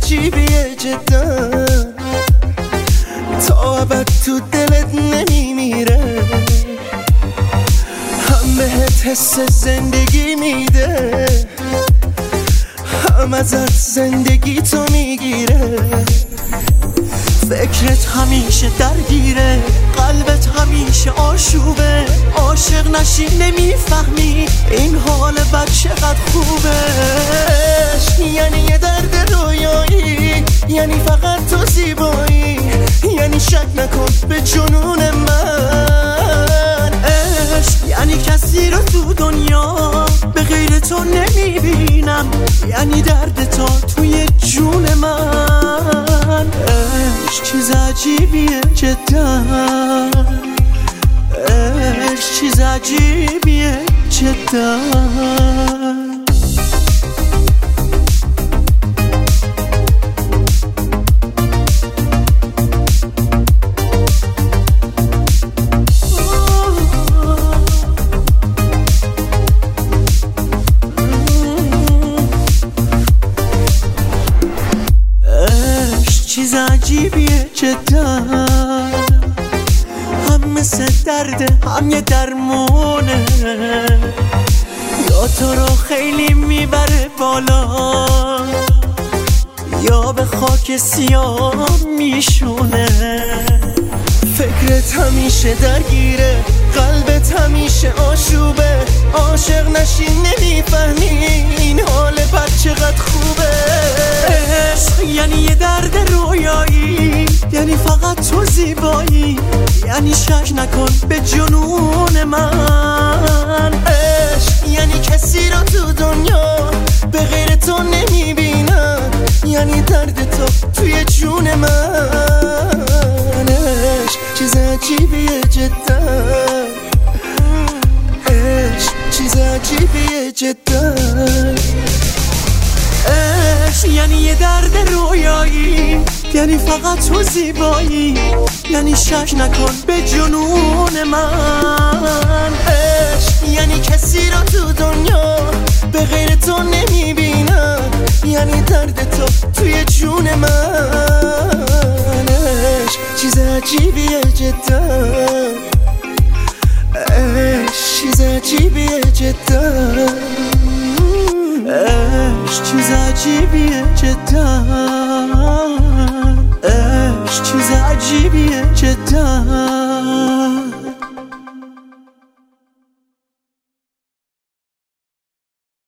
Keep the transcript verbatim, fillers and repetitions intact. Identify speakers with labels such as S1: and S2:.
S1: عجیبیه جدا، تا ابد تو دلت نمیمیره، هم بهت حس زندگی میده، هم ازت زندگی تو میگیره. فکرت همیشه درگیره، قلبت همیشه آشوبه، عاشق نشی نمیفهمی این حال بد چقدر خوبه. یعنی یه درد رویایی، یعنی فقط تو زیبایی، یعنی شک نکن به جنون من. عشق یعنی کسی رو تو دنیا به غیر تو نمیبینم، یعنی درد تا توی جون من. عشق چیز عجیبیه جدا، عشق چیز عجیبیه جدا. چیز عجیبیه جدا، هم مثل درده هم یه درمونه، یا تو رو خیلی میبره بالا یا به خاک سیاه میشونه. فکرت همیشه درگیره، قلبت همیشه آشوبه، عاشق نشی نمیفهمی این حال بد چقدر خوبه. عشق یعنی یه درد رویایی، یعنی فقط تو زیبایی، یعنی شک نکن به جنون من. عشق یعنی کسی رو تو دنیا به غیر تو نمیبینم، یعنی درد تو توی جون من. عشق چیز عجیبیه جدا، عشق چیز عجیبیه جدا. عشق یعنی یه درد رویایی، یعنی فقط تو زیبایی، یعنی شک نکن به جنون من. عشق یعنی کسی رو تو دنیا به غیر تو نمیبینم، یعنی درد تو توی جون من. عشق چیز عجیبیه جدا، عشق چیز عجیبیه جدا، عشق چیز عجیبیه جدا.